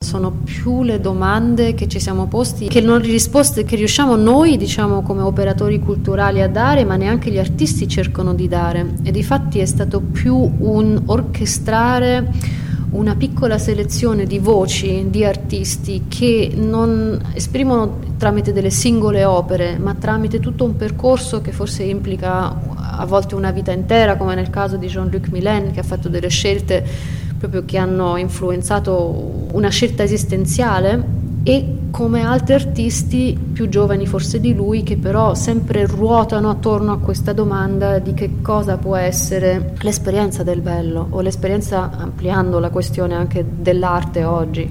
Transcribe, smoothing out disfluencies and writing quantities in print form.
sono più le domande che ci siamo posti, che non le risposte che riusciamo noi, diciamo, come operatori culturali a dare, ma neanche gli artisti cercano di dare. E difatti è stato più un orchestrare una piccola selezione di voci di artisti che non esprimono tramite delle singole opere, ma tramite tutto un percorso che forse implica a volte una vita intera, come nel caso di Jean-Luc Millen, che ha fatto delle scelte proprio che hanno influenzato una scelta esistenziale, e come altri artisti più giovani forse di lui, che però sempre ruotano attorno a questa domanda di che cosa può essere l'esperienza del bello, o l'esperienza, ampliando la questione anche dell'arte oggi.